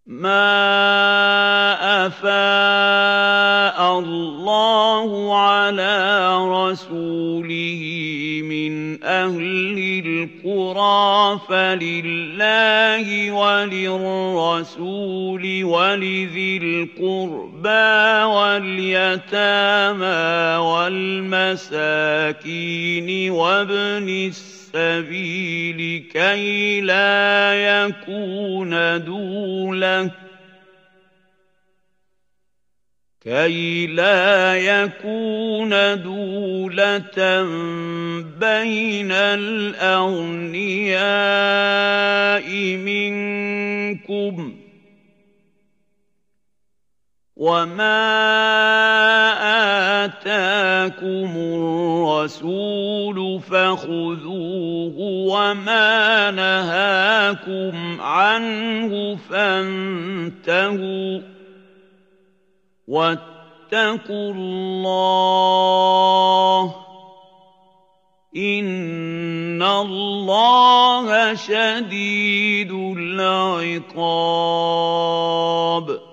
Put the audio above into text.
مَا أَفَاءَ اللَّهُ عَلَىٰ رَسُولِهِ مِنْ أَهْلِ الْقُرَىٰ فَلِلَّهِ وَلِلرَّسُولِ وَلِذِي الْقُرْبَىٰ وَالْيَتَامَىٰ وَالْمَسَاكِينِ وَابْنِ السَّبِيلِ كَيْ لَا يَكُونَ دُولَةً بَيْنَ الْأَغْنِيَاءِ مِنكُمْ ۚ وَمَا آتَاكُمُ الرَّسُولُ فَخُذُوهُ وَمَا نَهَاكُمْ عَنْهُ فَانتَهُوا ۚ وَاتَّقُوا اللَّهَ ۖ إِنَّ اللَّهَ شَدِيدُ الْعِقَابِ.